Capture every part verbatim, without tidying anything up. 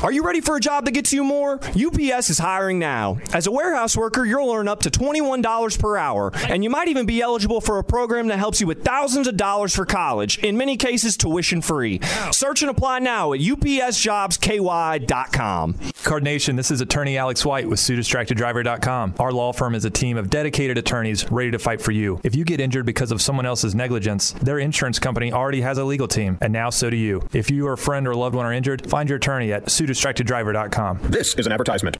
Are you ready for a job that gets you more? U P S is hiring now. As a warehouse worker, you'll earn up to twenty-one dollars per hour, and you might even be eligible for a program that helps you with thousands of dollars for college, in many cases tuition free. Search and apply now at U P S jobs K Y dot com. Card Nation, this is attorney Alex White with sue distracted driver dot com. Our law firm is a team of dedicated attorneys ready to fight for you. If you get injured because of someone else's negligence, their insurance company already has a legal team, and now so do you. If you or a friend or loved one are injured, find your attorney at sue distracted driver dot com. This is an advertisement.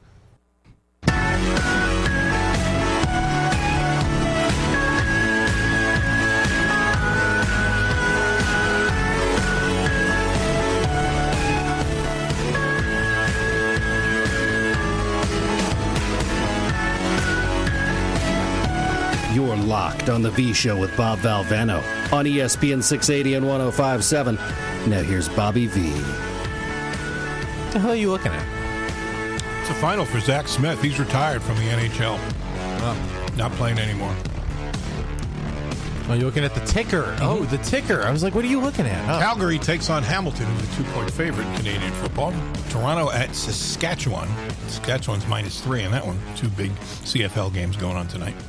You're locked on the V Show with Bob Valvano on E S P N six eighty and one oh five point seven. Now here's Bobby V. What the hell are you looking at? It's a final for Zach Smith. He's retired from the N H L. Oh. Not playing anymore. Oh, you're looking at the ticker. Mm-hmm. Oh, the ticker. I was like, what are you looking at? Oh. Calgary takes on Hamilton, who's a two-point favorite in Canadian football. Toronto at Saskatchewan. Saskatchewan's minus three in that one. Two big C F L games going on tonight.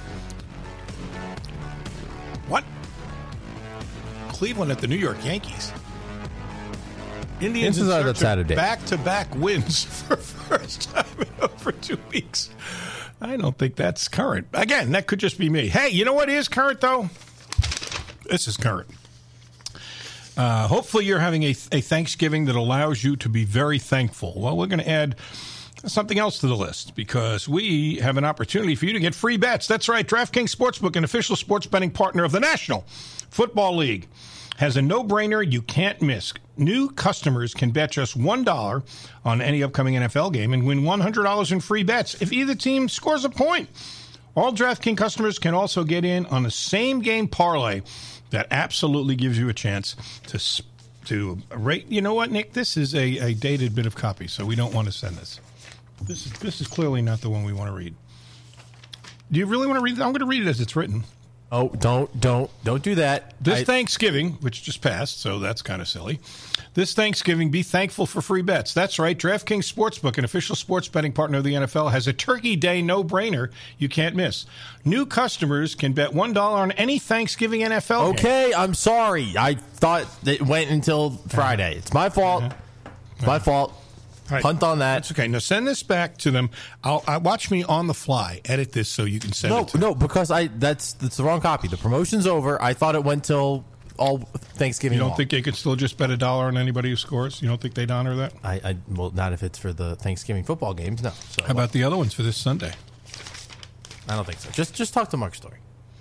What? Cleveland at the New York Yankees. Indians this is on Saturday. Back-to-back wins for first time in over two weeks. I don't think that's current. Again, that could just be me. Hey, you know what is current, though? This is current. Uh, hopefully you're having a, a Thanksgiving that allows you to be very thankful. Well, we're going to add something else to the list because we have an opportunity for you to get free bets. That's right. DraftKings Sportsbook, an official sports betting partner of the National Football League, has a no-brainer you can't miss. New customers can bet just one dollar on any upcoming N F L game and win one hundred dollars in free bets if either team scores a point. All DraftKings customers can also get in on the same game parlay that absolutely gives you a chance to to rate. You know what, Nick? This is a, a dated bit of copy, so we don't want to send this. This is this is clearly not the one we want to read. Do you really want to read it? I'm going to read it as it's written. Oh, don't, don't, don't do that. This I, Thanksgiving, which just passed, so that's kind of silly. This Thanksgiving, be thankful for free bets. That's right. DraftKings Sportsbook, an official sports betting partner of the N F L, has a Turkey Day no-brainer you can't miss. New customers can bet one dollar on any Thanksgiving N F L game. Okay, I'm sorry. I thought it went until Friday. It's my fault. Uh-huh. It's my fault. Right. Punt on that. That's okay. Now send this back to them. I'll, I'll watch me on the fly. Edit this so you can send no, it to no, them. because I that's that's the wrong copy. The promotion's over. I thought it went till all Thanksgiving. You don't long. think they could still just bet a dollar on anybody who scores? You don't think they'd honor that? I, I well, not if it's for the Thanksgiving football games. No. So, How about the other ones for this Sunday? I don't think so. Just just talk to Mark Story.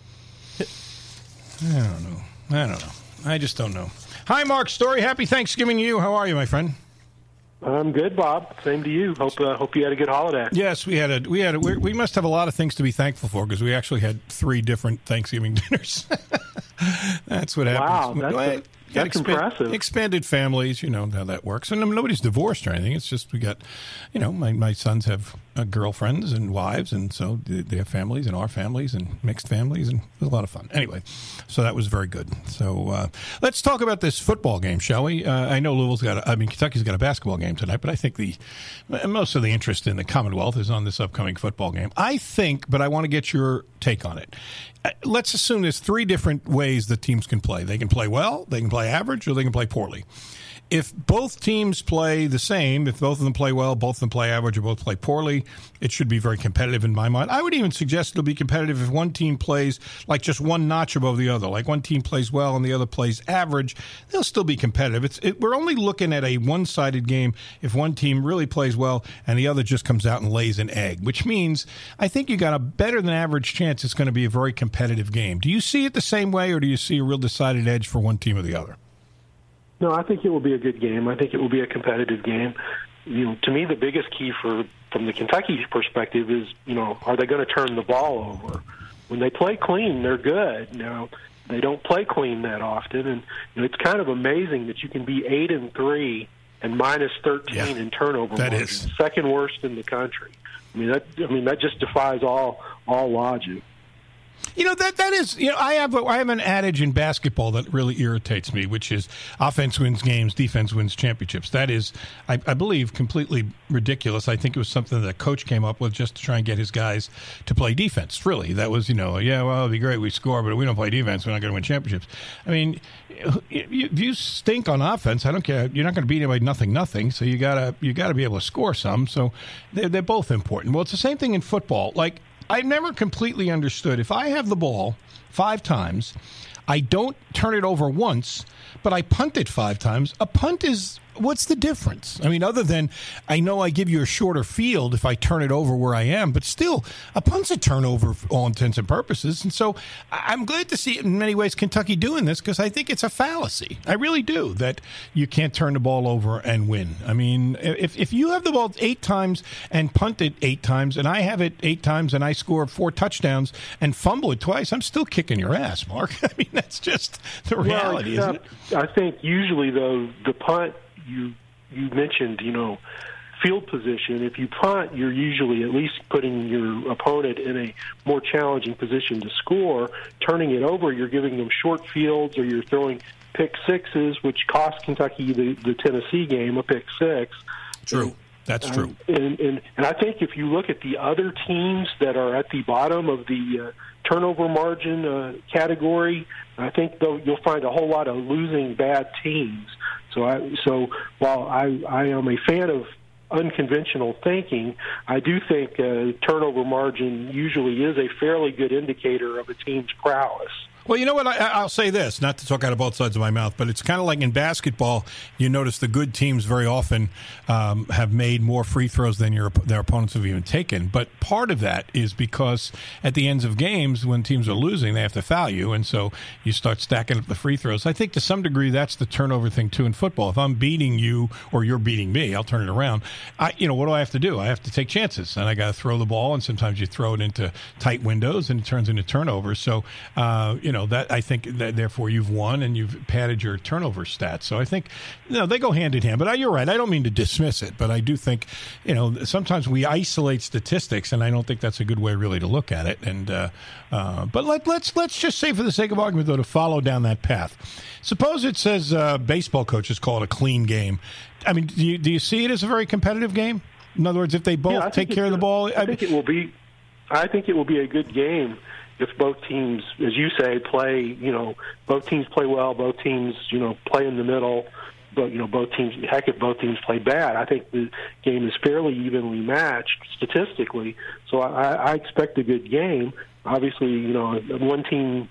I don't know. I don't know. I just don't know. Hi, Mark Story. Happy Thanksgiving to you. How are you, my friend? I'm good, Bob. Same to you. Hope uh, hope you had a good holiday. Yes, we had a we had a, we, we must have a lot of things to be thankful for because we actually had three different Thanksgiving dinners. That's what happens. Wow, that's, a, that's expa- impressive. Expanded families, you know how that works, and nobody's divorced or anything. It's just we got, you know, my, my sons have uh, girlfriends and wives, and so they have families and our families and mixed families, and it was a lot of fun. Anyway, so that was very good. So uh, let's talk about this football game, shall we? Uh, I know Louisville's got, a, I mean Kentucky's got a basketball game tonight, but I think the most of the interest in the Commonwealth is on this upcoming football game. I think, but I want to get your take on it. Let's assume there's three different ways that teams can play. They can play well, they can play average, or they can play poorly. If both teams play the same, if both of them play well, both of them play average, or both play poorly, it should be very competitive in my mind. I would even suggest it'll be competitive if one team plays like just one notch above the other. Like one team plays well and the other plays average, they'll still be competitive. It's it, we're only looking at a one-sided game if one team really plays well and the other just comes out and lays an egg, which means I think you got a better than average chance it's going to be a very competitive game. Do you see it the same way, or do you see a real decided edge for one team or the other? No, I think it will be a good game. I think it will be a competitive game. You know, to me, the biggest key for from the Kentucky perspective is, you know, are they going to turn the ball over? When they play clean, they're good. You know, they don't play clean that often, and you know, it's kind of amazing that you can be eight and three and minus thirteen yeah, in turnover that margin, is second worst in the country. I mean, that I mean that just defies all all logic. You know, that that is, you know, I have a, I have an adage in basketball that really irritates me, which is offense wins games, defense wins championships. That is, I, I believe, completely ridiculous. I think it was something that coach came up with just to try and get his guys to play defense. Really, that was, you know, yeah, well, it'd be great we score, but if we don't play defense, we're not going to win championships. I mean, if you stink on offense, I don't care. You're not going to beat anybody nothing, nothing. So you gotta you gotta be able to score some. So they're, they're both important. Well, it's the same thing in football. Like, I never completely understood. If I have the ball five times, I don't turn it over once, but I punt it five times. A punt is, what's the difference? I mean, other than I know I give you a shorter field if I turn it over where I am, but still, a punt's a turnover for all intents and purposes. And so I'm glad to see, in many ways, Kentucky doing this, because I think it's a fallacy. I really do, that you can't turn the ball over and win. I mean, if if you have the ball eight times and punt it eight times, and I have it eight times and I score four touchdowns and fumble it twice, I'm still kicking your ass, Mark. I mean, that's just the reality, well, isn't it? I think usually, though, the punt, you you mentioned, you know, field position. If you punt, you're usually at least putting your opponent in a more challenging position to score. Turning it over, you're giving them short fields, or you're throwing pick sixes, which cost Kentucky the, the Tennessee game, a pick six. True. That's true. Um, and, and, and I think if you look at the other teams that are at the bottom of the uh, turnover margin uh, category, I think though you'll find a whole lot of losing bad teams. So, I, so while I, I am a fan of unconventional thinking, I do think uh, turnover margin usually is a fairly good indicator of a team's prowess. Well, you know what? I, I'll say this, not to talk out of both sides of my mouth, but it's kind of like in basketball. You notice the good teams very often um, have made more free throws than your their opponents have even taken. But part of that is because at the ends of games, when teams are losing, they have to foul you, and so you start stacking up the free throws. I think to some degree that's the turnover thing too in football. If I'm beating you or you're beating me, I'll turn it around. I, you know, what do I have to do? I have to take chances, and I got to throw the ball, and sometimes you throw it into tight windows, and it turns into turnovers. So, uh, you know. That I think that therefore you've won and you've padded your turnover stats. So I think, you know, they go hand in hand. But you're right. I don't mean to dismiss it, but I do think, you know, sometimes we isolate statistics, and I don't think that's a good way really to look at it. And uh, uh, but let, let's let's just say, for the sake of argument, though, to follow down that path. Suppose it says uh, baseball coaches call it a clean game. I mean, do you, do you see it as a very competitive game? In other words, if they both yeah, take care of the ball, I think it will be. I think it will be a good game if both teams, as you say, play, you know, both teams play well, both teams, you know, play in the middle, but, you know, both teams, heck, if both teams play bad. I think the game is fairly evenly matched statistically, so I, I expect a good game. Obviously, you know, one team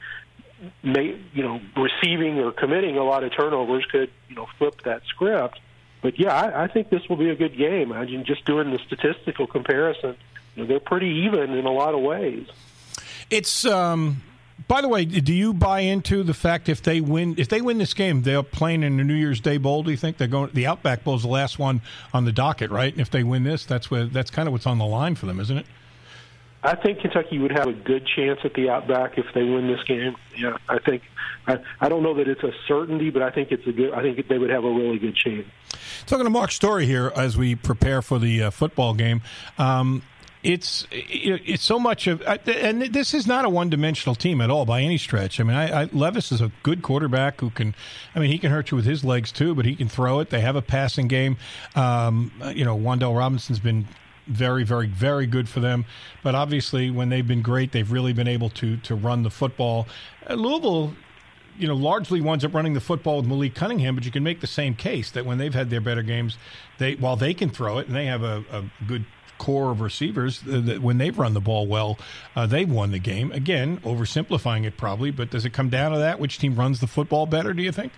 may, you know, receiving or committing a lot of turnovers could, you know, flip that script. But, yeah, I, I think this will be a good game. I mean, just doing the statistical comparison, you know, they're pretty even in a lot of ways. It's um, by the way, do you buy into the fact if they win if they win this game, they're playing in the New Year's Day Bowl? Do you think they're going? The Outback Bowl is the last one on the docket, right? And if they win this, that's where that's kind of what's on the line for them, isn't it? I think Kentucky would have a good chance at the Outback if they win this game. Yeah, I think I, I don't know that it's a certainty, but I think it's a good. I think they would have a really good chance. Talking to Mark Story here as we prepare for the uh, football game. Um, It's it's so much of, and this is not a one-dimensional team at all by any stretch. I mean, I, I, Levis is a good quarterback who can, I mean, he can hurt you with his legs too, but he can throw it. They have a passing game. Um, you know, Wan'Dale Robinson's been very, very, very good for them. But obviously, when they've been great, they've really been able to to run the football. Uh, Louisville, you know, largely winds up running the football with Malik Cunningham, but you can make the same case that when they've had their better games, they while they can throw it and they have a, a good core of receivers, uh, that when they've run the ball well, uh, they've won the game. Again, oversimplifying it probably, but does it come down to that? Which team runs the football better, do you think?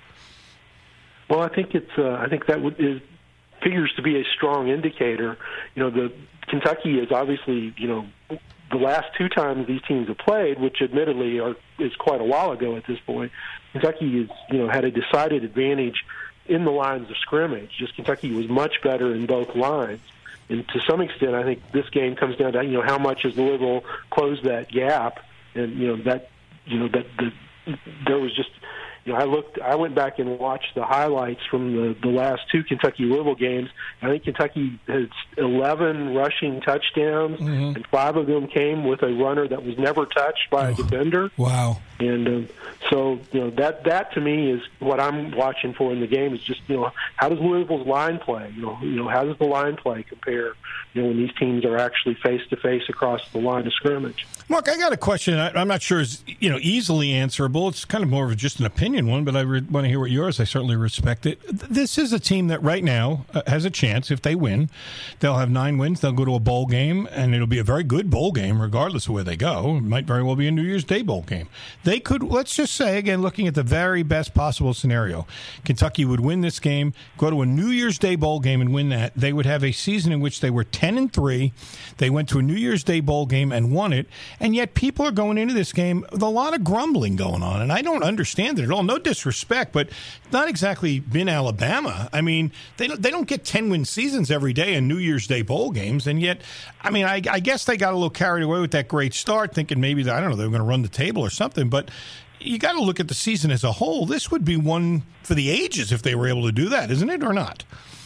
Well, I think it's. Uh, I think that would, is, figures to be a strong indicator. You know, the Kentucky is obviously, you know, the last two times these teams have played, which admittedly are is quite a while ago at this point. Kentucky is, you know, had a decided advantage in the lines of scrimmage. Just Kentucky was much better in both lines. And to some extent, I think this game comes down to, you know, how much has Louisville closed that gap, and you know that, you know that the, there was just you know, I looked, I went back and watched the highlights from the, the last two Kentucky Louisville games. I think Kentucky has eleven rushing touchdowns, mm-hmm. and five of them came with a runner that was never touched by oh, a defender. Wow! And um, so, you know, that that to me is what I'm watching for in the game. Is just, you know, how does Louisville's line play? You know, you know, how does the line play compare? You know, when these teams are actually face to face across the line of scrimmage. Mark, I got a question. I, I'm not sure is you know easily answerable. It's kind of more of just an opinion one, but I re- want to hear what yours. I certainly respect it. This is a team that right now uh, has a chance. If they win, they'll have nine wins. They'll go to a bowl game, and it'll be a very good bowl game, regardless of where they go. It might very well be a New Year's Day bowl game. They could, let's just say, again, looking at the very best possible scenario, Kentucky would win this game, go to a New Year's Day bowl game, and win that. They would have a season in which they were ten and three. They went to a New Year's Day bowl game and won it, and yet people are going into this game with a lot of grumbling going on, and I don't understand it at all. No disrespect, but not exactly been Alabama. I mean, they don't, they don't get ten-win seasons every day in New Year's Day bowl games, and yet, I mean, I, I guess they got a little carried away with that great start, thinking maybe, that, I don't know, they were going to run the table or something, but you got to look at the season as a whole. This would be one for the ages if they were able to do that, isn't it, or not?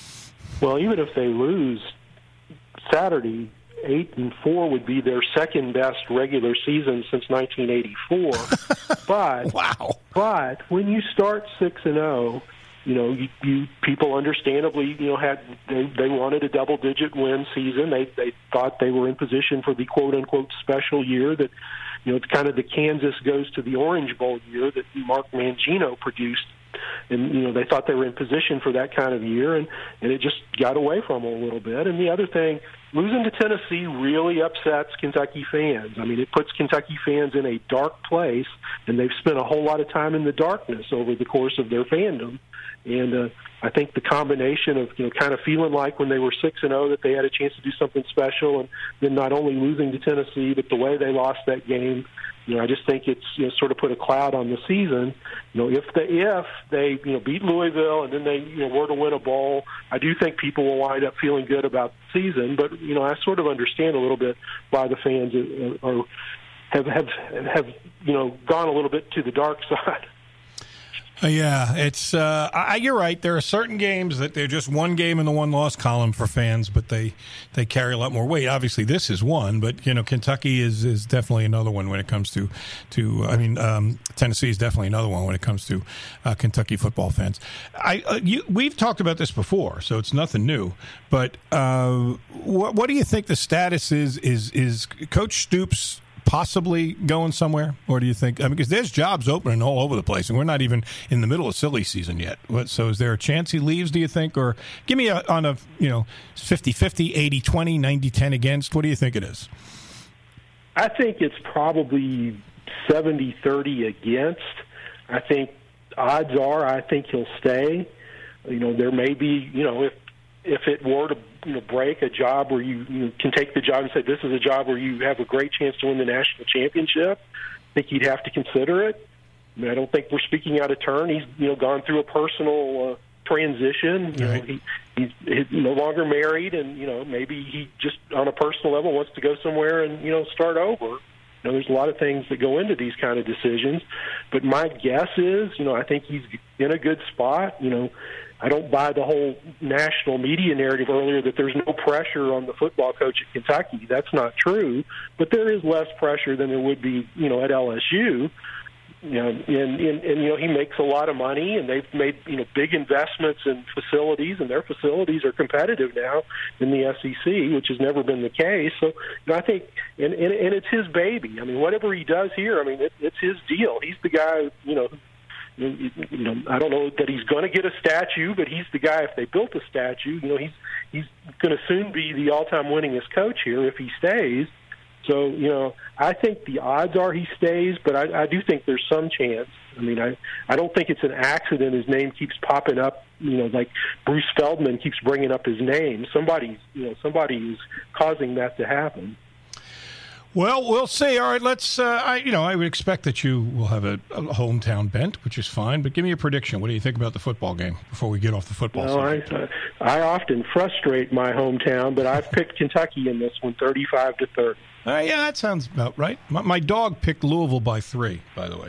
Well, even if they lose Saturday, eight and four would be their second best regular season since nineteen eighty-four. But wow! But when you start six and zero, you know you, you people understandably you know had they, they wanted a double digit win season. They they thought they were in position for the quote unquote special year that you know it's kind of the Kansas goes to the Orange Bowl year that Mark Mangino produced. And, you know, they thought they were in position for that kind of year, and, and it just got away from them a little bit. And the other thing, losing to Tennessee really upsets Kentucky fans. I mean, it puts Kentucky fans in a dark place, and they've spent a whole lot of time in the darkness over the course of their fandom. And uh, I think the combination of, you know, kind of feeling like when they were six and oh that they had a chance to do something special, and then not only losing to Tennessee, but the way they lost that game, you know, I just think it's, you know, sort of put a cloud on the season. You know, if they if they you know beat Louisville and then they you know were to win a bowl, I do think people will wind up feeling good about the season. But you know, I sort of understand a little bit why the fans are, are have have have you know gone a little bit to the dark side. Uh, yeah, it's uh, I, you're right. There are certain games that they're just one game in the one loss column for fans, but they, they carry a lot more weight. Obviously, this is one, but you know, Kentucky is, is definitely another one when it comes to to. I mean, um, Tennessee is definitely another one when it comes to uh, Kentucky football fans. I uh, you, we've talked about this before, so it's nothing new. But uh, what what do you think the status is? Is is Coach Stoops possibly going somewhere, or do you think? I mean, because there's jobs opening all over the place, and we're not even in the middle of silly season yet. So, is there a chance he leaves? Do you think, or give me a, on a you know fifty-fifty, eighty-twenty, ninety-ten against? What do you think it is? I think it's probably seventy thirty against. I think odds are I think he'll stay. You know, there may be you know if if it were to you know, break a job where you, you can take the job and say this is a job where you have a great chance to win the national championship, I think you'd have to consider it. I mean, I don't think we're speaking out of turn. He's you know gone through a personal uh, transition. You right. know, he, he's, he's no longer married, and you know maybe he just on a personal level wants to go somewhere and you know start over. You know, there's a lot of things that go into these kind of decisions, but my guess is, you know, I think he's in a good spot. You know, I don't buy the whole national media narrative earlier that there's no pressure on the football coach at Kentucky. That's not true, but there is less pressure than there would be, you know, at L S U. You know, and, and, and you know he makes a lot of money, and they've made you know big investments in facilities, and their facilities are competitive now in the S E C, which has never been the case. So you know, I think, and, and and it's his baby. I mean, whatever he does here, I mean, it, it's his deal. He's the guy. You know, you, you know, I don't know that he's going to get a statue, but he's the guy. If they built a statue, you know, he's he's going to soon be the all-time winningest coach here if he stays. So, you know, I think the odds are he stays, but I, I do think there's some chance. I mean, I, I don't think it's an accident his name keeps popping up, you know, like Bruce Feldman keeps bringing up his name. Somebody's, you know, somebody is causing that to happen. Well, we'll see. All right, let's, uh, I, you know, I would expect that you will have a, a hometown bent, which is fine, but give me a prediction. What do you think about the football game before we get off the football well, subject? I, uh, I often frustrate my hometown, but I've picked Kentucky in this one, thirty-five to thirty. Uh, yeah, that sounds about right. My, my dog picked Louisville by three, by the way.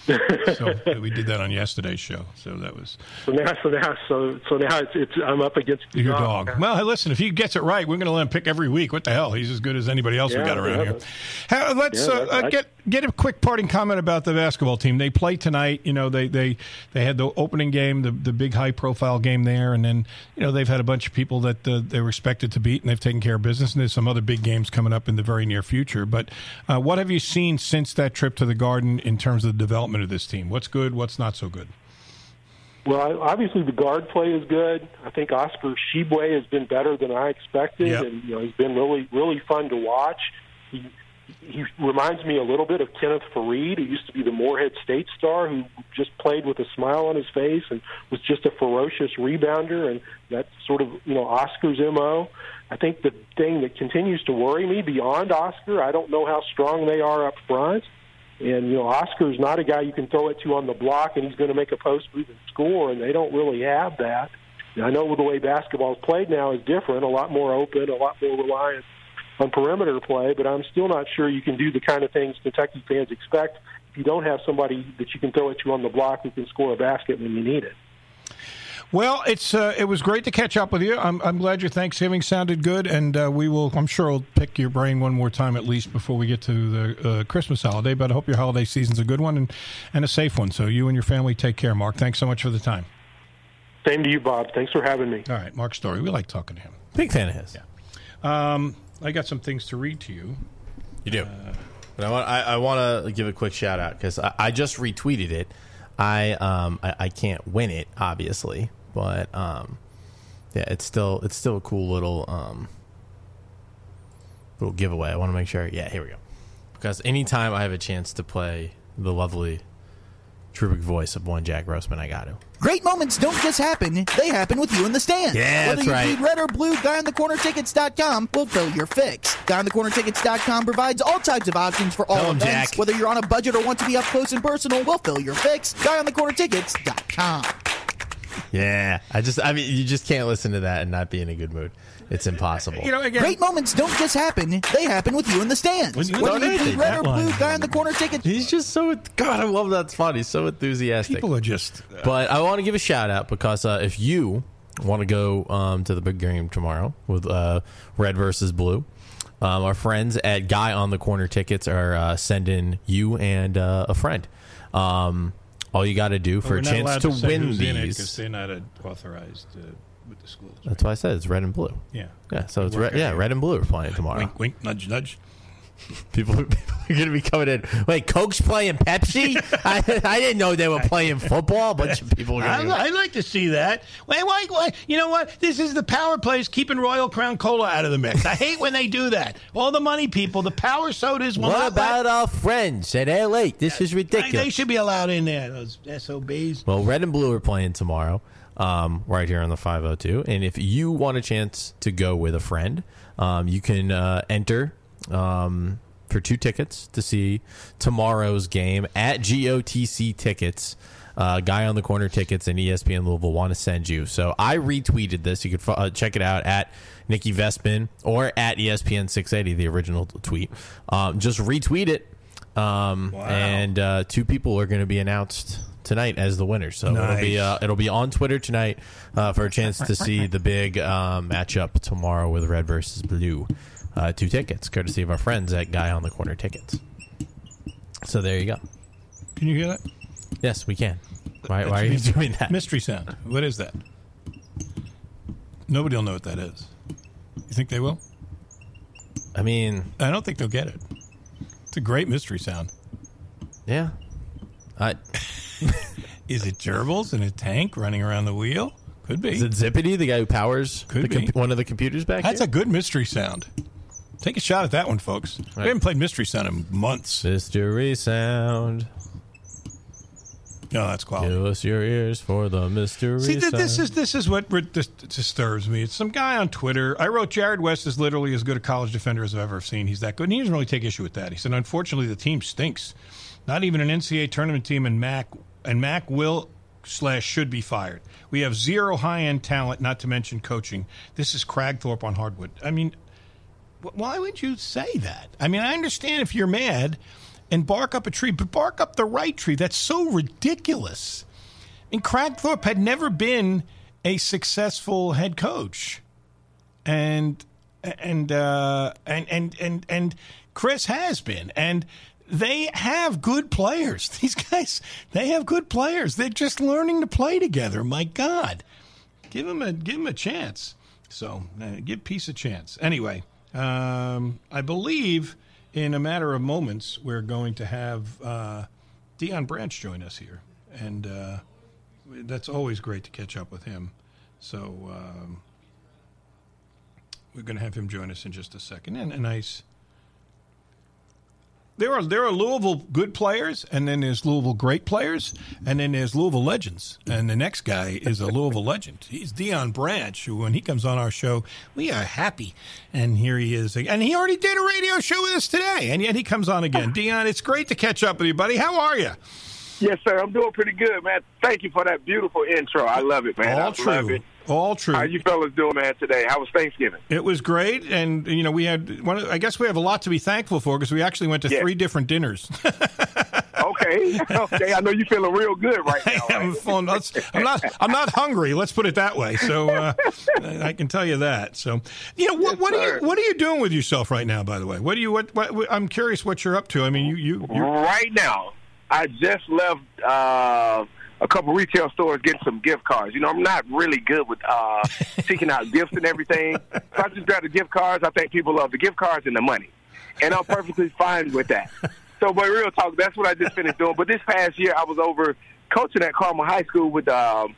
So we did that on yesterday's show. So that was so now. So now, so so now it's, it's I'm up against the your dog. dog. Well, hey, listen, if he gets it right, we're going to let him pick every week. What the hell? He's as good as anybody else yeah, we got around yeah, here. but, How, let's yeah, uh, I, uh, get get a quick parting comment about the basketball team. They play tonight. You know, they they they had the opening game, the the big high profile game there, and then you know they've had a bunch of people that uh, they were expected to beat, and they've taken care of business. And there's some other big games coming up in the very near future. But uh, what have you seen since that trip to the Garden in terms of the development of this team? What's good? What's not so good? Well, obviously the guard play is good. I think Oscar Tshiebwe has been better than I expected, yep. and you know he's been really really fun to watch. He he reminds me a little bit of Kenneth Faried, who used to be the Morehead State star, who just played with a smile on his face and was just a ferocious rebounder, and that's sort of you know Oscar's M O. I think the thing that continues to worry me beyond Oscar, I don't know how strong they are up front. And, you know, Oscar's not a guy you can throw it to on the block and he's going to make a post move and score, and they don't really have that. And I know the way basketball is played now is different, a lot more open, a lot more reliant on perimeter play, but I'm still not sure you can do the kind of things Kentucky fans expect if you don't have somebody that you can throw it to on the block who can score a basket when you need it. Well, it's uh, it was great to catch up with you. I'm I'm glad your Thanksgiving sounded good, and uh, we will. I'm sure we'll pick your brain one more time at least before we get to the uh, Christmas holiday. But I hope your holiday season's a good one and, and a safe one. So you and your family take care, Mark. Thanks so much for the time. Same to you, Bob. Thanks for having me. All right, Mark Story. We like talking to him. Big fan of his. Yeah. Um, I got some things to read to you. You do. Uh, but I want I, I want to give a quick shout out because I, I just retweeted it. I um I, I can't win it obviously. But um, yeah, it's still it's still a cool little um, little giveaway. I want to make sure. Yeah, here we go. Because anytime I have a chance to play the lovely, terrific voice of one Jack Grossman, I got to. Great moments don't just happen; they happen with you in the stands. Yeah, Whether that's you right. bleed red or blue, guy on the corner tickets dot com will fill your fix. guy on the corner tickets dot com provides all types of options for all Tell him, events. Jack. Whether you're on a budget or want to be up close and personal, we'll fill your fix. guy on the corner tickets dot com. Yeah, I just, I mean, you just can't listen to that and not be in a good mood. It's impossible. You know, again, Great moments don't just happen; they happen with you in the stands. When you- Whether when you you bleed think red that or blue, line- guy on the corner tickets. He's just so, God, I love that spot. He's so enthusiastic. people are just. Uh, But I want to give a shout out because uh, if you want to go um, to the big game tomorrow with uh, red versus blue, um, our friends at Guy on the Corner Tickets are uh, sending you and uh, a friend. Um, all you got to do for we're a not chance allowed to say win who's in it these. 'cause they're not uh, authorized uh, with the schools. That's why I said it's red and blue. Yeah. Yeah, so it's work red. out Yeah, here. red and blue are playing tomorrow. Wink, wink, nudge, nudge. People, people are going to be coming in. Wait, Coke's playing Pepsi? I, I didn't know they were playing football. A bunch of people are I, going to I like to see that. Wait, wait, wait. You know what? This is the power plays keeping Royal Crown Cola out of the mix. I hate when they do that. All the money people, the power sodas will What not about our friends at L A? This is let, ridiculous. they should be allowed in there, those S O Bs. Well, red and blue are playing tomorrow, um, right here on the five oh two. And if you want a chance to go with a friend, um, you can uh, enter um, for two tickets to see tomorrow's game at G O T C Tickets. Uh, Guy on the Corner Tickets and E S P N Louisville want to send you. So I retweeted this. You can uh, check it out at Nikki Vestman or at E S P N six eighty, the original tweet. Um, just retweet it. Um, Wow. And uh, two people are going to be announced tonight as the winners. So it'll be Nice. uh, it'll be on Twitter tonight uh, for a chance to see the big um, matchup tomorrow with red versus blue. Uh, two tickets, courtesy of our friends at Guy on the Corner Tickets. So there you go. Can you hear that? Yes, we can. Why, why are you doing that? Mystery sound. What is that? Nobody will know what that is. You think they will? I mean, I don't think they'll get it. It's a great mystery sound. yeah. I, Is it gerbils in a tank running around the wheel? Could be. is it Zippity, the guy who powers Could the be. one of the computers back That's here? a good mystery sound. Take a shot at that one, folks. We haven't played mystery sound in months. Mystery sound. No, that's quality. Give us your ears for the mystery See, th- sound. this is this is what re- dis- disturbs me. It's some guy on Twitter. I wrote Jared West is literally as good a college defender as I've ever seen. He's that good. And he doesn't really take issue with that. He said, unfortunately, the team stinks. Not even an N C double A tournament team, and Mac and Mac will slash should be fired. We have zero high end talent, not to mention coaching. This is Cragthorpe on hardwood. I mean, wh- why would you say that? I mean, I understand if you're mad. and bark up a tree, but bark up the right tree. That's so ridiculous. And Kragthorpe had never been a successful head coach, and and uh, and and and and Chris has been, and they have good players. These guys, they have good players. They're just learning to play together. My God, give them a give them a chance. So uh, give Peace a chance. Anyway, um, I believe in a matter of moments we're going to have uh, Deion Branch join us here, and uh, that's always great to catch up with him. So um, we're going to have him join us in just a second. And a nice. There are there are Louisville good players, and then there's Louisville great players, and then there's Louisville legends. And the next guy is a Louisville legend. He's Deion Branch, who, when he comes on our show, we are happy. And here he is. And he already did a radio show with us today, and yet he comes on again. Deion, it's great to catch up with you, buddy. How are you? Yes, sir. I'm doing pretty good, man. Thank you for that beautiful intro. I love it, man. All I true. Love it. All true. How you fellas doing, man, today? How was Thanksgiving? It was great, and you know we had one. I guess we have a lot to be thankful for because we actually went to yeah. three different dinners. okay, okay. I know you're feeling real good right now. I'm, right? feeling, I'm not. I'm not hungry. Let's put it that way. So uh, I can tell you that. So you know what? Yes, what are sir. you? What are you doing with yourself right now? By the way, what do you? What? what I'm curious what you're up to. I mean, you. you you're... Right now, I just left. Uh, a couple retail stores getting some gift cards. You know, I'm not really good with uh, seeking out gifts and everything. So I just grab the gift cards. I think people love the gift cards and the money. And I'm perfectly fine with that. So, but real talk, that's what I just finished doing. But this past year, I was over coaching at Carmel High School with, uh,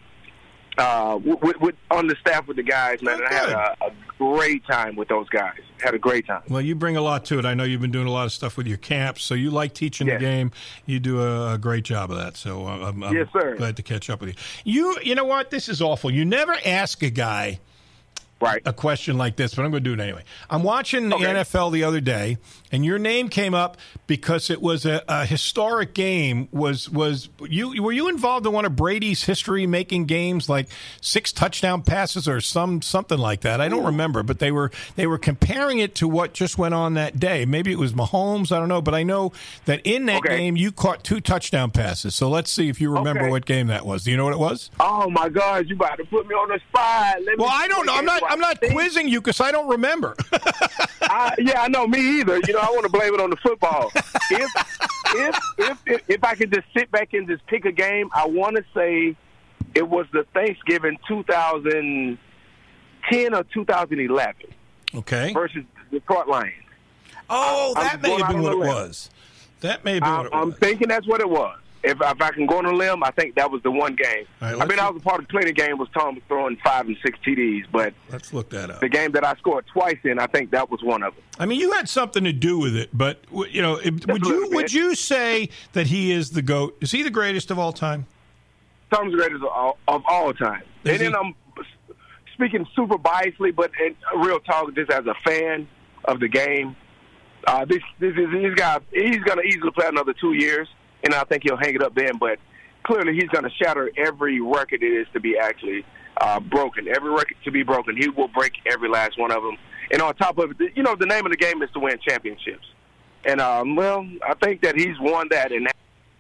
uh, with, with on the staff with the guys, man. Oh, and I had a, a great time with those guys. Had a great time. Well, you bring a lot to it. I know you've been doing a lot of stuff with your camps, so you like teaching yes. the game. You do a, a great job of that. So I'm, I'm yes, sir. glad to catch up with you. You, you know what? This is awful. You never ask a guy right. a question like this, but I'm going to do it anyway. I'm watching the okay. N F L the other day, and your name came up because it was a, a historic game. Was was you were you involved in one of Brady's history-making games, like six touchdown passes or some something like that? I don't remember, but they were they were comparing it to what just went on that day. Maybe it was Mahomes, I don't know, but I know that in that okay. game you caught two touchdown passes. So let's see if you remember okay. what game that was. Do you know what it was? Oh my God, you about to put me on the spot. Let well, me I don't know. I'm not. I'm not quizzing you because I don't remember. I, yeah, I know. Me either. You know, I want to blame it on the football. If, if if if if I could just sit back and just pick a game, I want to say it was the Thanksgiving two thousand ten or two thousand eleven. Okay. Versus the Detroit Lions. Oh, that I'm may going have been out what on it a limb. was. That may have been I, what it I'm was. thinking that's what it was. If, if I can go on a limb, I think that was the one game. All right, I let's mean, I look- was a part of the Clinton game was Tom throwing five and six T Ds, but Let's look that up. the game that I scored twice in, I think that was one of them. I mean, you had something to do with it, but w- you know, it, would a you little would bit. you say that he is the GOAT? Is he the greatest of all time? Tom's the greatest of all, of all time. Is and then he? I'm speaking super biasly, but in real talk, just as a fan of the game, uh, this this is he's got he's going to easily play another two years, and I think he'll hang it up then. But clearly, he's going to shatter every record it is to be actually uh, broken. Every record to be broken, he will break every last one of them. And on top of it, you know, the name of the game is to win championships. And um, well, I think that he's won that. And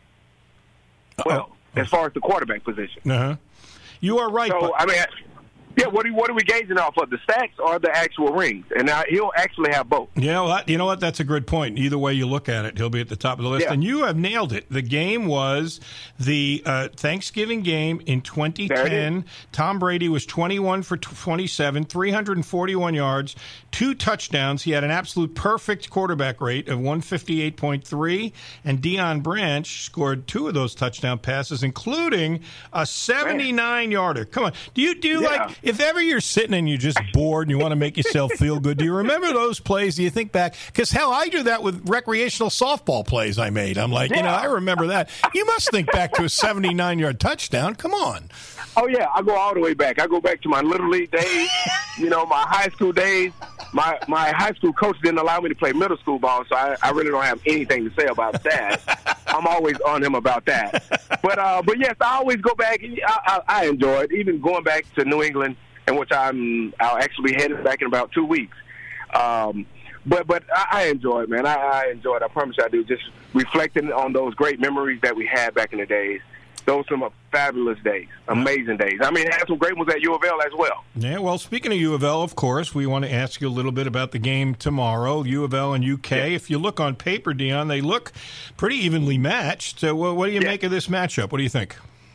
well, Uh-oh. as far as the quarterback position. Uh huh. You are right. So but- I mean, yeah. What are what are we gauging off of, the stacks or the actual rings? And now he'll actually have both. Yeah, well, that, you know what? That's a good point. Either way you look at it, he'll be at the top of the list. Yeah. And you have nailed it. The game was the uh, Thanksgiving game in twenty ten. Tom Brady was twenty-one for twenty-seven, three hundred forty-one yards, two touchdowns. He had an absolute perfect quarterback rate of one fifty-eight point three. And Deion Branch scored two of those touchdown passes, including a seventy-nine-yarder. Come on. Do you do you Yeah. like... If ever you're sitting and you're just bored and you want to make yourself feel good, do you remember those plays? Do you think back? Because, hell, I do that with recreational softball plays I made. I'm like, you know, Yeah. I remember that. You must think back to a seventy-nine-yard touchdown. Come on. Oh, yeah, I go all the way back. I go back to my Little League days, you know, my high school days. My my high school coach didn't allow me to play middle school ball, so I, I really don't have anything to say about that. I'm always on him about that. But, uh, but yes, I always go back. And I, I, I enjoy it, even going back to New England, in which I'm, I'll actually be headed back in about two weeks. Um, but but I, I enjoy it, man. I, I enjoy it. I promise you I do. Just reflecting on those great memories that we had back in the days. Those were some fabulous days, amazing days. I mean, I had some great ones at U of L as well. Yeah, well, speaking of U of L, of course, we want to ask you a little bit about the game tomorrow, U of L and U K. Yeah. If you look on paper, Dion, they look pretty evenly matched. So what do you yeah. make of this matchup? What do you think?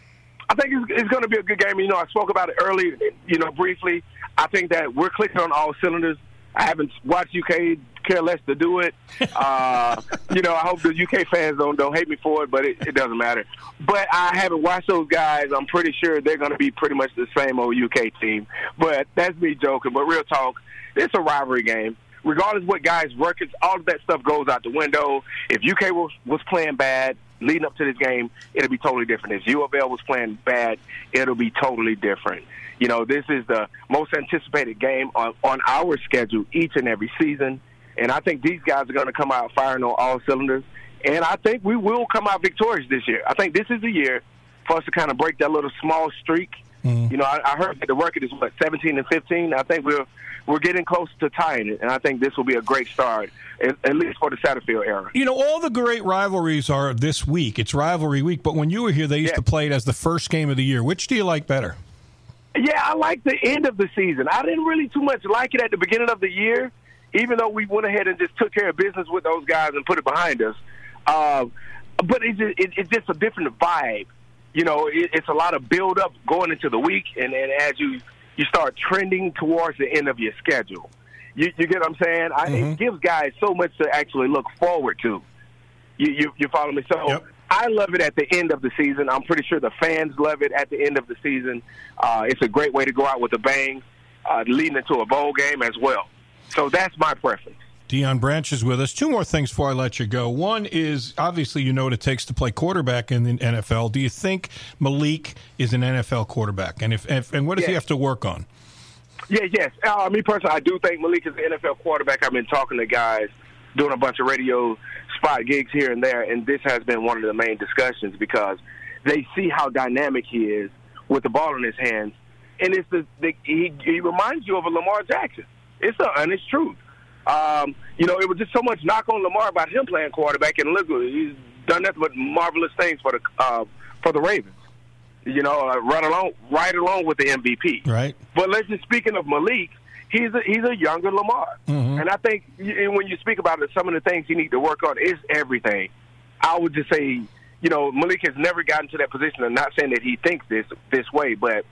I think it's, it's going to be a good game. You know, I spoke about it early, you know, briefly. I think that we're clicking on all cylinders. I haven't watched U K care less to do it. Uh, you know, I hope the U K fans don't don't hate me for it, but it, it doesn't matter. But I haven't watched those guys. I'm pretty sure they're going to be pretty much the same old U K team. But that's me joking. But real talk, it's a rivalry game. Regardless of what guys' records, all of that stuff goes out the window. If U K was, was playing bad leading up to this game, it'll be totally different. If U of L was playing bad, it'll be totally different. You know, this is the most anticipated game on, on our schedule each and every season. And I think these guys are going to come out firing on all cylinders. And I think we will come out victorious this year. I think this is the year for us to kind of break that little small streak. Mm. You know, I, I heard that the record is, what, seventeen and fifteen? I think we're we're getting close to tying it. And I think this will be a great start, at, at least for the Satterfield era. You know, all the great rivalries are this week. It's rivalry week. But when you were here, they used yeah. to play it as the first game of the year. Which do you like better? Yeah, I like the end of the season. I didn't really too much like it at the beginning of the year, even though we went ahead and just took care of business with those guys and put it behind us. Uh, but it's just, it, it's just a different vibe. You know, it, it's a lot of build-up going into the week, and, and as you, you start trending towards the end of your schedule. You, you get what I'm saying? I, mm-hmm. It gives guys so much to actually look forward to. You, you, you follow me? So yep. I love it at the end of the season. I'm pretty sure the fans love it at the end of the season. Uh, it's a great way to go out with a bang, uh, leading into a bowl game as well. So that's my preference. Dion Branch is with us. Two more things before I let you go. One is, obviously, you know what it takes to play quarterback in the N F L. Do you think Malik is an N F L quarterback? And if, if and what does yes. he have to work on? Yeah, yes. Uh, me personally, I do think Malik is an N F L quarterback. I've been talking to guys, doing a bunch of radio spot gigs here and there, and this has been one of the main discussions because they see how dynamic he is with the ball in his hands. And it's the, the he, he reminds you of a Lamar Jackson. It's the honest truth. Um, you know, it was just so much knock on Lamar about him playing quarterback, and look, he's done nothing but marvelous things for the uh, for the Ravens. You know, uh, right along right along with the M V P. Right. But let's just speaking of Malik, he's a, he's a younger Lamar, mm-hmm. and I think when you speak about it, some of the things he needs to work on is everything. I would just say, you know, Malik has never gotten to that position. I'm not saying that he thinks this this way, but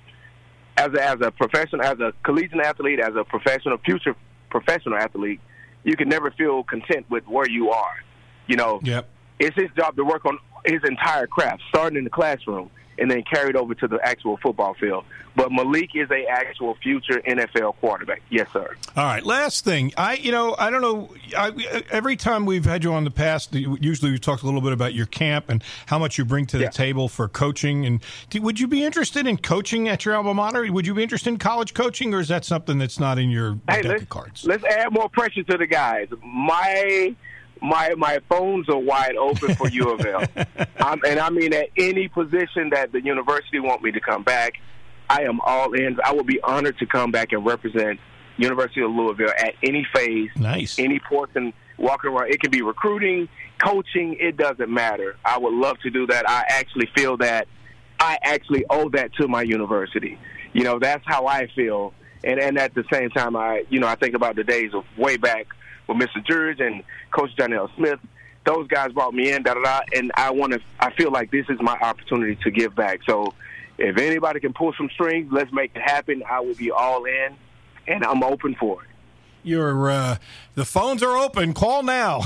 as a, as a professional, as a collegiate athlete, as a professional, future professional athlete, you can never feel content with where you are. You know, yep. It's his job to work on his entire craft, starting in the classroom and then carried over to the actual football field. But Malik is a actual future N F L quarterback. Yes, sir. All right. Last thing. I, you know, I don't know. I, every time we've had you on the past, usually we talked a little bit about your camp and how much you bring to the yeah. table for coaching. And do, would you be interested in coaching at your alma mater? Would you be interested in college coaching, or is that something that's not in your hey, deck let's, of cards? Let's add more pressure to the guys. My my my phones are wide open for U of L, um, and I mean at any position that the university want me to come back, I am all in. I would be honored to come back and represent University of Louisville at any phase, nice, any portion, walking around. It can be recruiting, coaching. It doesn't matter. I would love to do that. I actually feel that I actually owe that to my university. You know, that's how I feel. And and at the same time, I you know I think about the days of way back with Mister George and Coach John L. Smith. Those guys brought me in, da da da, and I want to. I feel like this is my opportunity to give back. So, if anybody can pull some strings, let's make it happen. I will be all in, and I'm open for it. You're uh, the phones are open. Call now.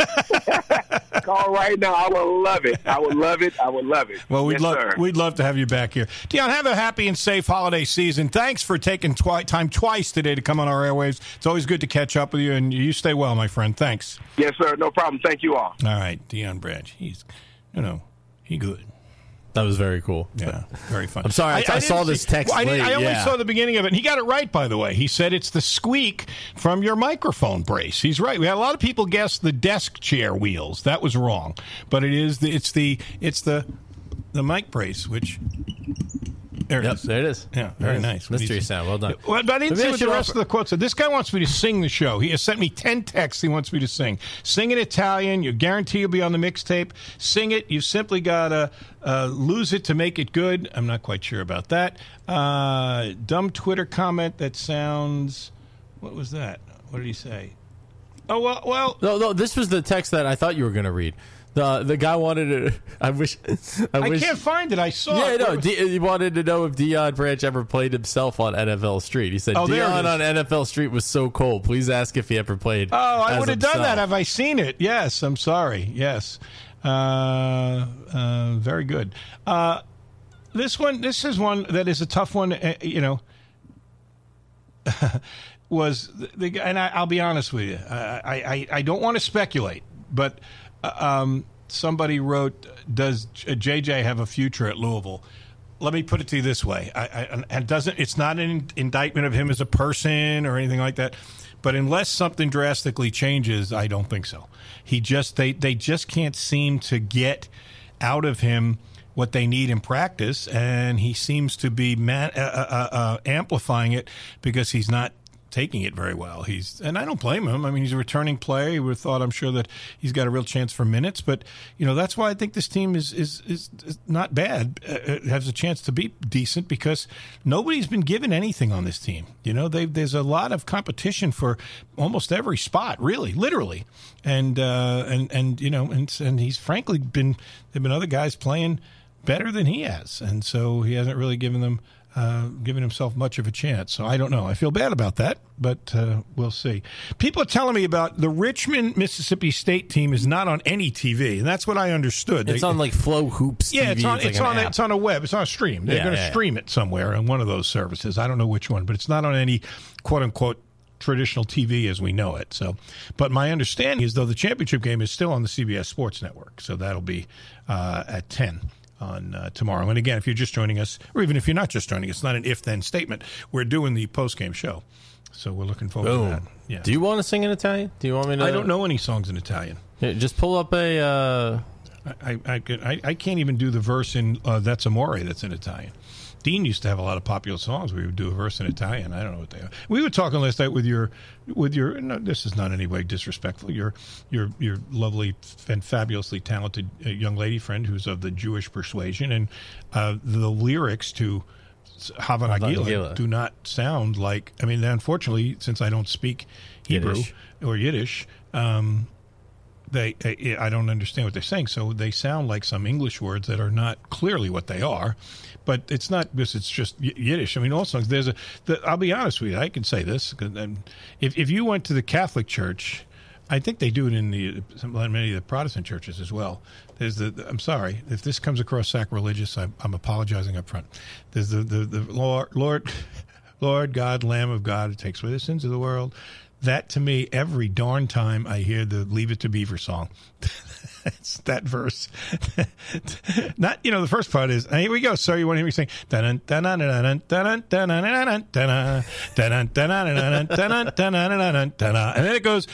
Call right now. I would love it. I would love it. I would love it. Well, we'd yes, love sir. we'd love to have you back here, Dion. Have a happy and safe holiday season. Thanks for taking twi- time twice today to come on our airwaves. It's always good to catch up with you, and you stay well, my friend. Thanks. Yes, sir. No problem. Thank you all. All right, Dion Branch. He's, you know, he good. That was very cool. Yeah, very fun. I'm sorry, I, I, I saw this text well, late. I, I only yeah. saw the beginning of it, and he got it right, by the way. He said it's the squeak from your microphone brace. He's right. We had a lot of people guess the desk chair wheels. That was wrong, but it is the it's the it's the the mic brace, which There it Yep, is. there it is. Yeah, very There it nice. is. Mystery sound. Well done. Well, but I didn't Maybe see I what the should rest offer- of the quote said. This guy wants me to sing the show. He has sent me ten texts he wants me to sing. Sing in Italian. You guarantee you'll be on the mixtape. Sing it. You simply got to uh, lose it to make it good. I'm not quite sure about that. Uh, dumb Twitter comment that sounds... What was that? What did he say? Oh, well... well No, no, this was the text that I thought you were going to read. The the guy wanted to... I wish... I, I wish, can't find it. I saw Yeah, it. no, Where was- D, he wanted to know if Deion Branch ever played himself on N F L Street. He said, Oh, there it Deion is. on N F L Street was so cold. Please ask if he ever played Oh, I as would have done himself." that. Have I seen it? Yes. I'm sorry. Yes. Uh, uh, very good. Uh, this one, this is one that is a tough one. Uh, you know, was the, the and I, I'll be honest with you. I I, I don't want to speculate, but uh, um, somebody wrote, "Does J J have a future at Louisville?" Let me put it to you this way: I, I, and doesn't it's not an indictment of him as a person or anything like that. But unless something drastically changes, I don't think so. He just they they just can't seem to get out of him what they need in practice, and he seems to be man, uh, uh, uh, amplifying it because he's not taking it very well. He's and I don't blame him. I mean, he's a returning player. He would have thought, I'm sure, that he's got a real chance for minutes. But you know, that's why I think this team is is is, is not bad. Uh, it has a chance to be decent because nobody's been given anything on this team. You know, they, there's a lot of competition for almost every spot, really, literally. And uh, and and you know, and and he's frankly been there've been other guys playing better than he has, and so he hasn't really given them. Uh, giving himself much of a chance. So I don't know. I feel bad about that, but uh, we'll see. People are telling me about the Richmond, Mississippi State team is not on any T V, and that's what I understood. It's They- on like Flow Hoops yeah, T V. it's on. It's, like It's an on. app. It's on a web. It's on a stream. They're Yeah, going to yeah. stream it somewhere on one of those services. I don't know which one, but it's not on any quote unquote traditional T V as we know it. So, but my understanding is though the championship game is still on the C B S Sports Network, so that'll be uh, at ten. On uh, tomorrow. And again, if you're just joining us, or even if you're not just joining us, not an if-then statement, we're doing the post-game show. So we're looking forward Boom. to that. Yeah. Do you want to sing in Italian? Do you want me to? I don't know any songs in Italian. Yeah, just pull up a. Uh... I, I, I, could, I, I can't even do the verse in uh, That's Amore that's in Italian. Dean used to have a lot of popular songs. We would do a verse in Italian. I don't know what they are. We were talking last night with your, with your. No, this is not in any way disrespectful. Your, your, your lovely and fabulously talented uh, young lady friend who's of the Jewish persuasion, and uh, the lyrics to Hava Nagila Nagila. do not sound like. I mean, unfortunately, since I don't speak Hebrew Yiddish. or Yiddish. Um, They, I I don't understand what they're saying, so they sound like some English words that are not clearly what they are. But it's not this; it's just Y- Yiddish. I mean, all songs. There's a. The, I'll be honest with you. I can say this: 'cause, um, if if you went to the Catholic Church, I think they do it in the some, many of the Protestant churches as well. There's the. I'm sorry if this comes across sacrilegious. I'm, I'm apologizing up front. There's the the, the Lord Lord Lord God, Lamb of God, who takes away the sins of the world. That, to me, every darn time I hear the Leave It to Beaver song. It's that verse. Not, you know, the first part is, and here we go, sir, you want to hear me sing? And then it goes,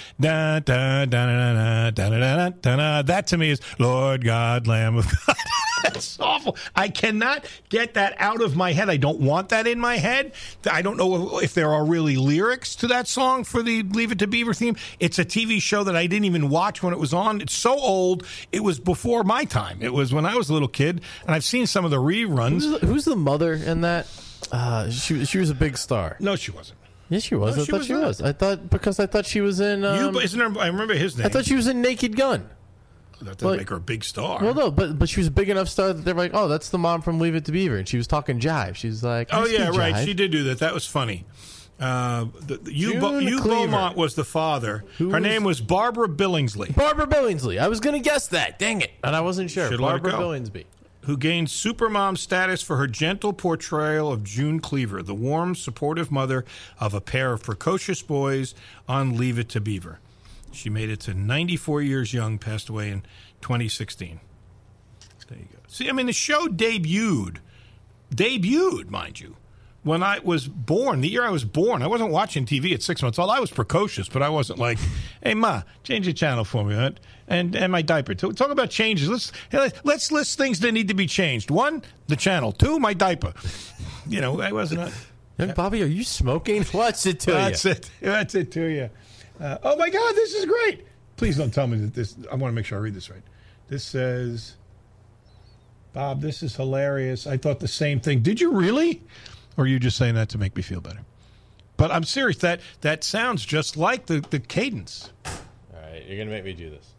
that to me is Lord God, Lamb of God. That's awful. I cannot get that out of my head. I don't want that in my head. I don't know if there are really lyrics to that song for the Leave It to Beaver theme. It's a T V show that I didn't even watch when it was on. It's so old. It was before my time. It was when I was a little kid, and I've seen some of the reruns. Who's the, who's the mother in that? Uh, she she was a big star. No, she wasn't. Yes, she was. No, I she thought was she not. was. I thought because I thought she was in. Um, you, isn't her, I remember his name. I thought she was in Naked Gun. That doesn't Well, make her a big star. Well, no, but but she was a big enough star that they're like, oh, that's the mom from Leave It to Beaver, and she was talking jive. She's like, Oh I speak yeah, right. jive. She did do that. That was funny. Uh, the, the, Hugh, Bo- June Hugh Cleaver. Beaumont was the father. Who Her was- name was Barbara Billingsley, Barbara Billingsley. I was gonna guess that. Dang it, and I wasn't sure. Should've let it Barbara go. Billingsby. who gained supermom status for her gentle portrayal of June Cleaver, the warm, supportive mother of a pair of precocious boys on Leave It to Beaver. She made it to ninety-four years young, passed away in twenty sixteen. There you go. See, I mean, the show debuted, debuted, mind you, when I was born. The year I was born, I wasn't watching T V at six months old. I was precocious, but I wasn't like, hey, Ma, change the channel for me, right? and and my diaper. Talk talk about changes. Let's let's list things that need to be changed. One, the channel. Two, my diaper. you know, I wasn't. A, Young Bobby, are you smoking? What's it to That's you? it. That's it to you. Uh, oh, my God, this is great. Please don't tell me that this, I want to make sure I read this right. This says, Bob, this is hilarious. I thought the same thing. Did you really? Or are you just saying that to make me feel better? But I'm serious. That that sounds just like the, the cadence. All right, you're going to make me do this.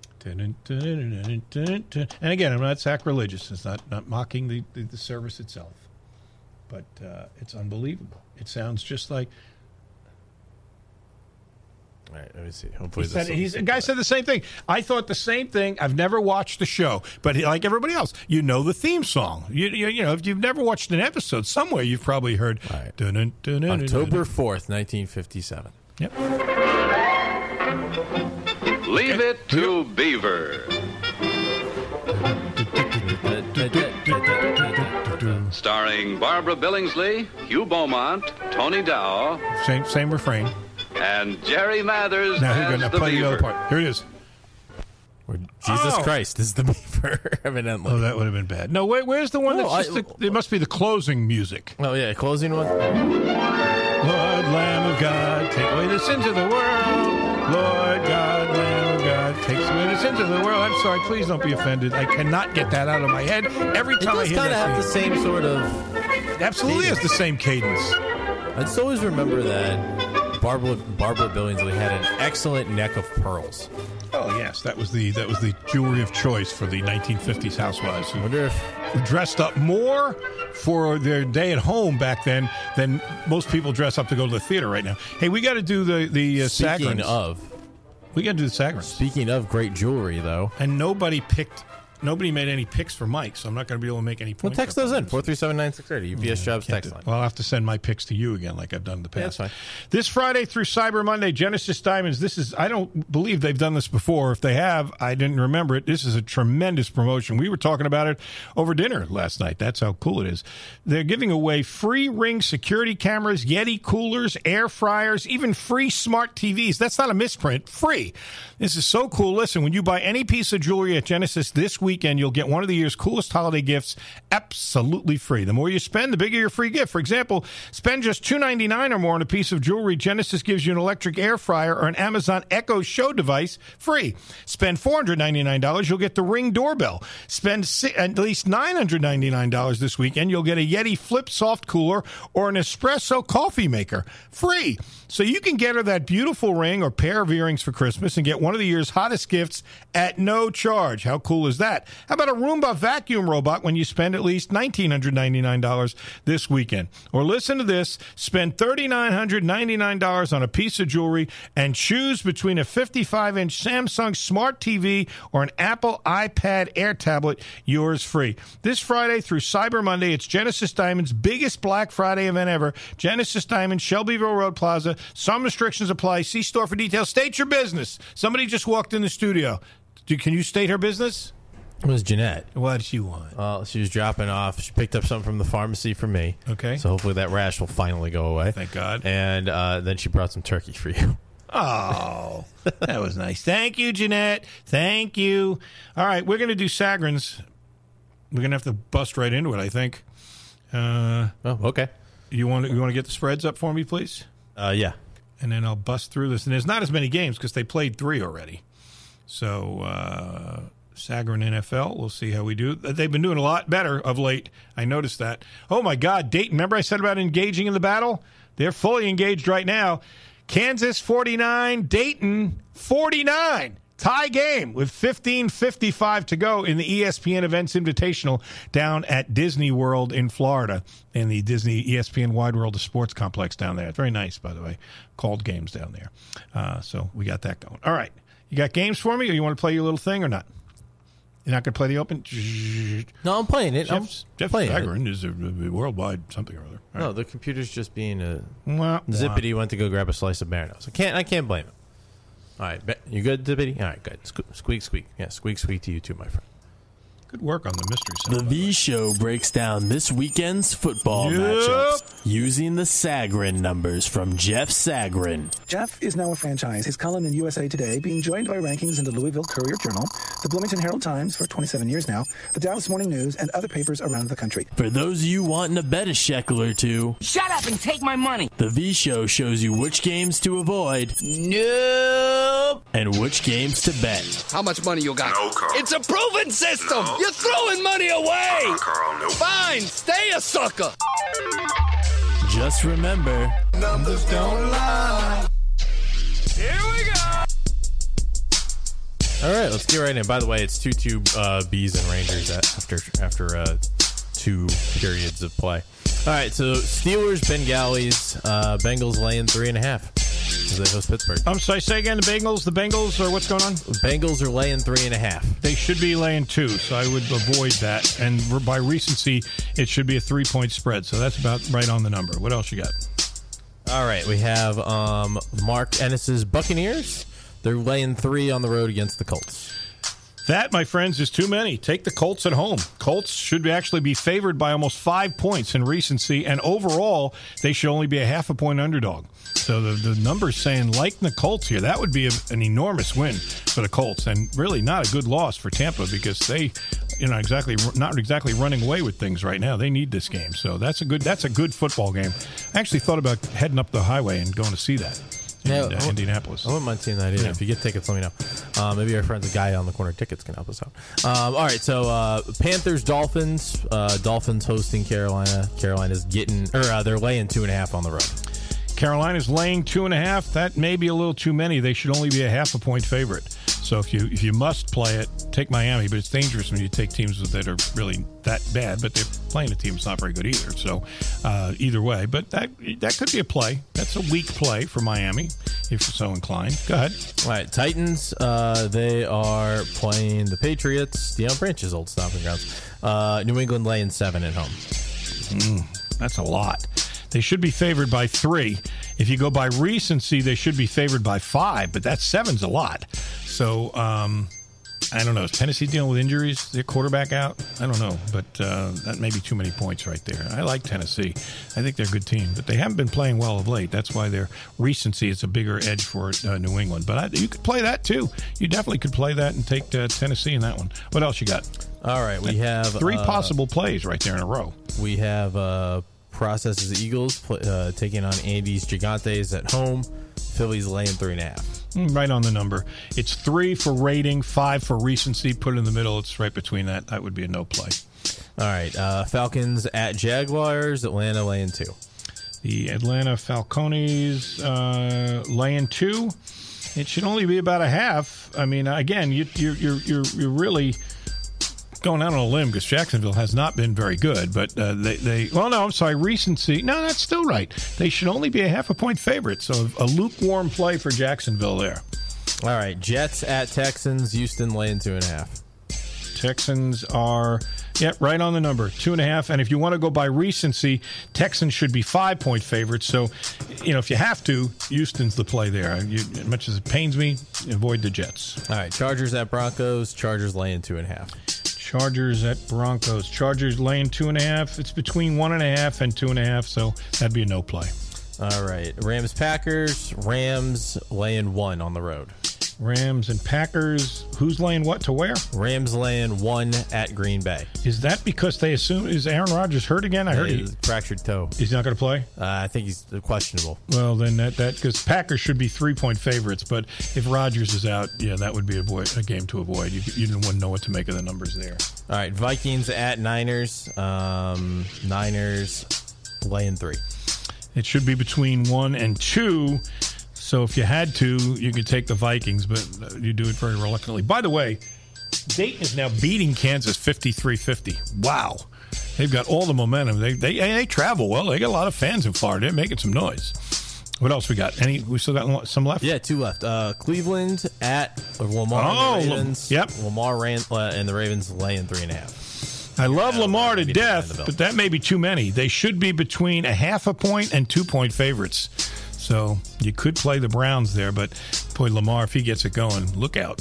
And again, I'm not sacrilegious. It's not, not mocking the, the, the service itself. But uh, it's unbelievable. It sounds just like... All right, let me see. Hopefully, He this said, he's, a guy said the same thing. I thought the same thing. I've never watched the show, but like everybody else, you know the theme song. You, you, you know, if you've never watched an episode, somewhere you've probably heard. Right. Dun, dun, dun, dun, October fourth, nineteen fifty-seven. Yep. Leave it to Beaver. Starring Barbara Billingsley, Hugh Beaumont, Tony Dow, Same same refrain. and Jerry Mathers Now, here we as go. Now the play the other Beaver. part. Here it is. Or Jesus Oh. Christ is the Beaver, evidently. Oh, that would have been bad. No, where, where's the one No, that's just I- the, it must be the closing music. Oh, yeah, closing one. Lord, Lamb of God, take away the sins of the world. Lord God, Lamb of God, takes away the sins of the world. I'm sorry, please don't be offended. I cannot get that out of my head. Every It time I does hear kind of that have the theme. same sort of... It absolutely has the same cadence. I just always remember that Barbara, Barbara Billingsley had an excellent neck of pearls. Oh yes, that was the that was the jewelry of choice for the nineteen fifties housewives I who wonder if... who dressed up more for their day at home back then than most people dress up to go to the theater right now. Hey, we got to do the the uh, Speaking Sagrins. of... We got to do the Sagrins. Speaking of great jewelry, though... And nobody picked. Nobody made any picks for Mike, so I'm not going to be able to make any Well, points. text up those on in. this. four three seven, nine six eight zero. U P S Jobs Can't text do line. it. Well, I'll have to send my picks to you again, like I've done in the past. Yeah, that's fine. This Friday through Cyber Monday, Genesis Diamonds. This is, I don't believe they've done this before. If they have, I didn't remember it. This is a tremendous promotion. We were talking about it over dinner last night. That's how cool it is. They're giving away free Ring security cameras, Yeti coolers, air fryers, even free smart T Vs. That's not a misprint. Free. This is so cool. Listen, when you buy any piece of jewelry at Genesis this weekend, you'll get one of the year's coolest holiday gifts absolutely free. The more you spend, the bigger your free gift. For example, spend just two dollars and ninety-nine cents or more on a piece of jewelry. Genesis gives you an electric air fryer or an Amazon Echo Show device free. Spend four hundred ninety-nine dollars, you'll get the Ring doorbell. Spend si- at least nine hundred ninety-nine dollars this weekend, you'll get a Yeti Flip Soft Cooler or an espresso coffee maker free. So you can get her that beautiful ring or pair of earrings for Christmas and get one of the year's hottest gifts at no charge. How cool is that? How about a Roomba vacuum robot when you spend at least one thousand nine hundred ninety-nine dollars this weekend? Or listen to this, spend three thousand nine hundred ninety-nine dollars on a piece of jewelry and choose between a fifty-five inch Samsung Smart T V or an Apple iPad Air tablet, yours free. This Friday through Cyber Monday, it's Genesis Diamond's biggest Black Friday event ever. Genesis Diamond, Shelbyville Road Plaza. Some restrictions apply. See store for details. State your business. Somebody just walked in the studio. Do, can you state her business? It was Jeanette. What did she want? Well, she was dropping off. She picked up something from the pharmacy for me. Okay. So hopefully that rash will finally go away. Thank God. And uh, then she brought some turkey for you. Oh, that was nice. Thank you, Jeanette. Thank you. All right, we're going to do Sagrins. We're going to have to bust right into it, I think. Uh, oh, okay. You want to, you want to get the spreads up for me, please? Uh, yeah. And then I'll bust through this. And there's not as many games because they played three already. So, uh, Sagarin N F L, we'll see how we do. They've been doing a lot better of late. I noticed that. Oh, my God. Dayton, remember I said about engaging in the battle? They're fully engaged right now. Kansas forty-nine, Dayton forty-nine. Tie game with fifteen fifty-five to go in the E S P N Events Invitational down at Disney World in Florida, in the Disney E S P N Wide World of Sports complex down there. It's very nice, by the way. Called games down there. Uh, so we got that going. All right. You got games for me, or you want to play your little thing or not? You're not going to play the open? No, I'm playing it. I'm Jeff, Jeff playing Sagarin it. is a, a worldwide something or other. All No, right. the computer's just being a Wah, zippity. Went to go grab a slice of Marinos. I can't. I can't blame him. All right, you good, zippity? All right, good. Sque- squeak, squeak. Yeah, squeak, squeak to you too, my friend. Good work on the mystery center. The V Show breaks down this weekend's football Yep. matchups using the Sagarin numbers from Jeff Sagarin. Jeff is now a franchise. His column in U S A Today being joined by rankings in the Louisville Courier-Journal, the Bloomington Herald-Times for twenty-seven years now, the Dallas Morning News, and other papers around the country. For those of you wanting to bet a shekel or two, shut up and take my money. The V Show shows you which games to avoid. Nope. And which games to bet. How much money you got? No, Carl. It's a proven system. No. You're throwing money away. No, Carl, no. Fine, stay a sucker. Just remember, numbers don't lie. Here we go. All right, let's get right in. By the way, it's two two uh, Bees and Rangers at, after after uh, two periods of play. All right, so Steelers, Bengalis, uh, Bengals laying three and a half as they host Pittsburgh. I'm sorry, say again, the Bengals, the Bengals, or what's going on? Bengals are laying three and a half. They should be laying two, so I would avoid that. And by recency, it should be a three-point spread, so that's about right on the number. What else you got? All right, we have um, Mark Ennis's Buccaneers. They're laying three on the road against the Colts. That, my friends, is too many. Take the Colts at home. Colts should be actually be favored by almost five points in recency, and overall, they should only be a half a point underdog. So the, the number's saying like the Colts here. That would be a, an enormous win for the Colts, and really not a good loss for Tampa because they, you know, exactly not exactly running away with things right now. They need this game, so that's a good that's a good football game. I actually thought about heading up the highway and going to see that. In Yeah, uh, I- Indianapolis. I wouldn't mind seeing that either. Yeah. If you get tickets, let me know. Uh, maybe our friends, the guy on the corner tickets, can help us out. Um, all right, so uh, Panthers, Dolphins. Uh, Dolphins hosting Carolina. Carolina's getting, or uh, they're laying two and a half on the road. Carolina's laying two and a half. That may be a little too many. They should only be a half a point favorite. So if you if you must play it, take Miami. But it's dangerous when you take teams that are really that bad. But they're playing a team that's not very good either. So uh, either way, but that that could be a play. That's a weak play for Miami if you're so inclined. Go ahead. All right, Titans. Uh, they are playing the Patriots, Deion Branch's old stomping grounds. Uh, New England laying seven at home. Mm, that's a lot. They should be favored by three. If you go by recency, they should be favored by five, but that seven's a lot. So, um, I don't know. Is Tennessee dealing with injuries? Their quarterback out? I don't know, but uh, that may be too many points right there. I like Tennessee. I think they're a good team, but they haven't been playing well of late. That's why their recency is a bigger edge for uh, New England. But I, you could play that, too. You definitely could play that and take uh, Tennessee in that one. What else you got? All right, we have Three uh, possible plays right there in a row. We have uh, Processes Eagles uh, taking on Andy's Gigantes at home. Phillies laying three and a half. Right on the number. It's three for rating, five for recency. Put it in the middle. It's right between that. That would be a no play. All right. Uh, Falcons at Jaguars. Atlanta laying two. The Atlanta Falcones uh, laying two. It should only be about a half. I mean, again, you, you're you're you're you're really going out on a limb because Jacksonville has not been very good. But uh, they they well, no, I'm sorry, recency. No, that's still right. They should only be a half a point favorite. So a lukewarm play for Jacksonville there. All right. Jets at Texans. Houston laying two and a half. Texans are, yeah, right on the number, two and a half. And if you want to go by recency, Texans should be five-point favorites. So, you know, if you have to, Houston's the play there. You, as much as it pains me, avoid the Jets. All right, Chargers at Broncos. Chargers laying two and a half. Chargers at Broncos. Chargers laying two and a half. It's between one and a half and two and a half, so that'd be a no play. All right, Rams Packers. Rams laying one on the road. Rams and Packers. Who's laying what to where? Rams laying one at Green Bay. Is that because they assume, is Aaron Rodgers hurt again? I heard he fractured toe. He's not going to play? Uh, I think he's questionable. Well, then that, that because Packers should be three-point favorites, but if Rodgers is out, yeah, that would be a, boy, a game to avoid. You, you wouldn't know what to make of the numbers there. All right, Vikings at Niners. Um, Niners laying three. It should be between one and two. So if you had to, you could take the Vikings, but you do it very reluctantly. By the way, Dayton is now beating Kansas fifty-three fifty. Wow. They've got all the momentum. They they they travel well. They got a lot of fans in Florida. They're making some noise. What else we got? Any? We still got some left? Yeah, two left. Uh, Cleveland at Lamar oh, and the Ravens. Yep. Lamar ran, uh, and the Ravens laying three and a half. I love Lamar to death, but that may be too many. They should be between a half a point and two-point favorites. So you could play the Browns there, but boy, Lamar, if he gets it going, look out.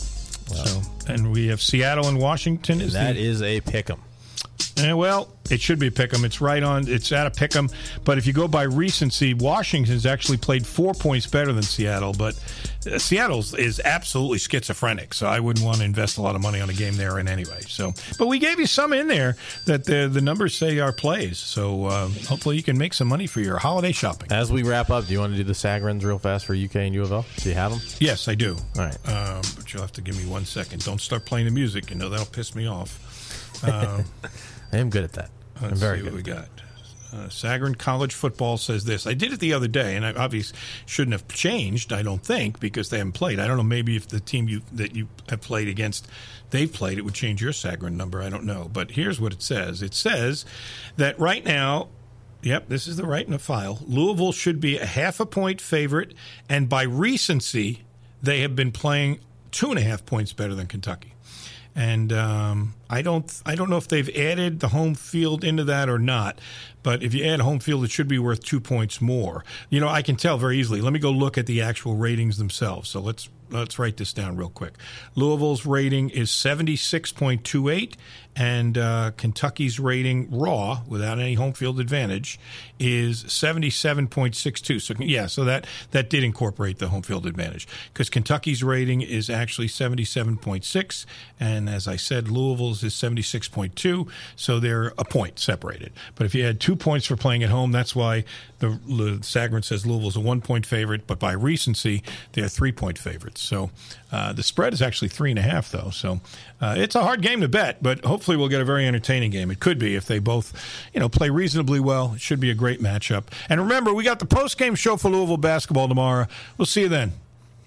So, and we have Seattle and Washington. Is that the, is a pick'em. Eh, well, it should be a pick'em. It's right on. It's at a pick'em. But if you go by recency, Washington's actually played four points better than Seattle. But uh, Seattle is absolutely schizophrenic, so I wouldn't want to invest a lot of money on a game there in anyway. So, but we gave you some in there that the the numbers say are plays. So uh, hopefully you can make some money for your holiday shopping. As we wrap up, do you want to do the Sagrins real fast for U K and U of L? Do you have them? Yes, I do. All right. Um, but you'll have to give me one second. Don't start playing the music. You know, that'll piss me off. Uh, I am good at that. I'm Let's very see good. what we got. Uh, Sagarin College Football says this. I did it the other day, and I obviously shouldn't have changed, I don't think, because they haven't played. I don't know, maybe if the team you that you have played against, they've played, it would change your Sagarin number. I don't know. But here's what it says. It says that right now, yep, this is the right in the file, Louisville should be a half a point favorite, and by recency, they have been playing two and a half points better than Kentucky. And um, I don't I don't know if they've added the home field into that or not. But if you add home field, it should be worth two points more. You know, I can tell very easily. Let me go look at the actual ratings themselves. So let's let's write this down real quick. Louisville's rating is seventy-six point two eight, and uh, Kentucky's rating raw, without any home field advantage, is seventy-seven point six two. So yeah, so that that did incorporate the home field advantage, because Kentucky's rating is actually seventy-seven point six, and as I said, Louisville's is seventy-six point two. So they're a point separated. But if you had two points for playing at home, that's why the, the Sagarin says Louisville's a one-point favorite, but by recency, they're three-point favorites. So uh, the spread is actually three and a half, though. So uh, it's a hard game to bet, but hopefully we'll get a very entertaining game. It could be if they both, you know, play reasonably well. It should be a great matchup. And remember, we got the post-game show for Louisville basketball tomorrow. We'll see you then.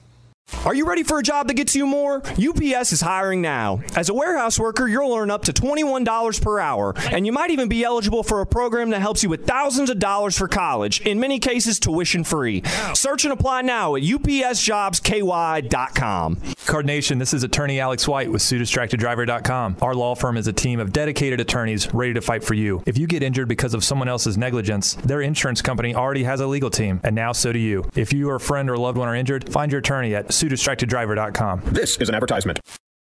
Are you ready for a job that gets you more? U P S is hiring now. As a warehouse worker, you'll earn up to twenty-one dollars per hour, and you might even be eligible for a program that helps you with thousands of dollars for college, in many cases tuition free. Wow. Search and apply now at U P S jobs K Y dot com. Card Nation, this is attorney Alex White with Sue Distracted Driver dot com. Our law firm is a team of dedicated attorneys ready to fight for you. If you get injured because of someone else's negligence, their insurance company already has a legal team, and now so do you. If you or a friend or loved one are injured, find your attorney at Sue Distracted Driver dot com. This is an advertisement.